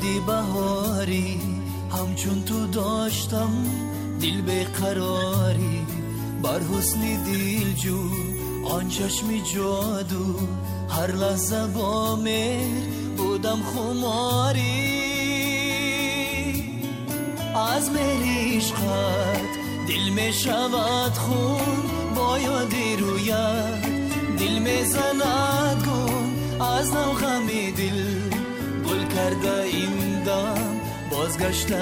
بودی بهاری، همچون تو داشتم دل بیقراری. بر حسن دلجو آن چشمی جادو، هر لحظه با مهر بودم خماری. از مهر عشقت دل می شود خون، با یادی رویت دل می زند گون. از نو غم دل گل کرده این دم، بازگشته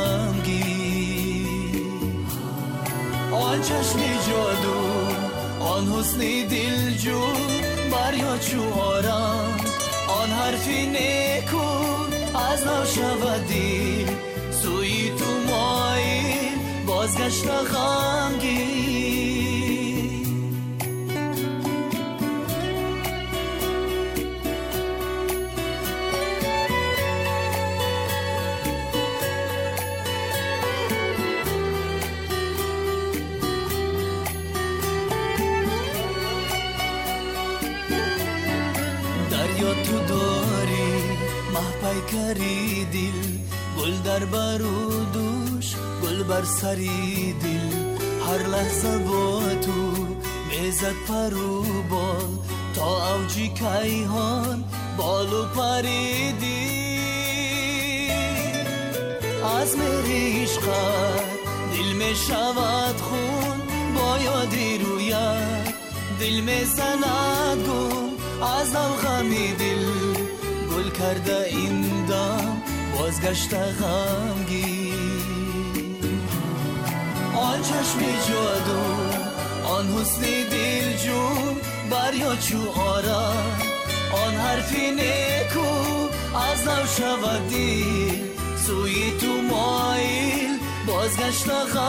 غمگین. آن چشم جادو آن حسن دلجو، بر یاد چو آرام آن حرفی نیکو. از نو شود دل سوی تو مایل، بازگشته غمگین. دریا تو داری مه پیکری دل، گل در برودوش گل بر سری دل. هر لحظه با تو میزد پرو بال، تا اوجی کیهان بال و پریدی. از مهر عشقت دل می شود خون، با یادی رویت دل می زند گون. از نو غم دل گل کرده این دم، بازگشته غمگین. آن چشم جادو آن حسن دلجو، بر یاد چو آرام آن حرفی نیکو. از نو شود دل سوی تو مایل، بازگشته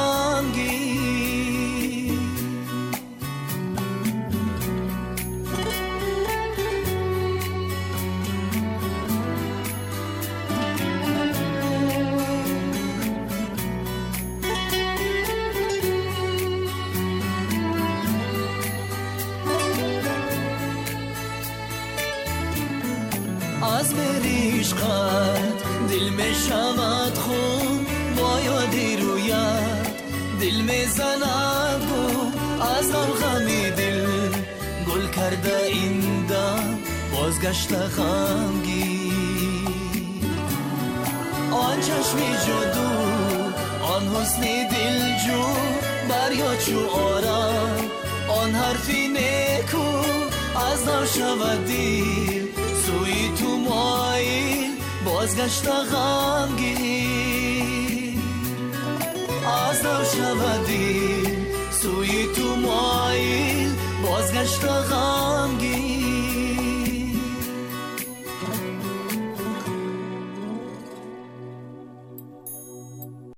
غمگین. از مهر عشقت دل می شود خون، با یادی رویت دل می زند گون. از نو غم دل گل کرده این دم، بازگشته غمگین. آن چشم جادو آن حسن دلجو، بر یاد چو آرام آن حرفی نیکو. از نو شود دل سوی تو مایل، بازگشته غمگین. از نو شود دل سوی تو مایل، بازگشته غمگین.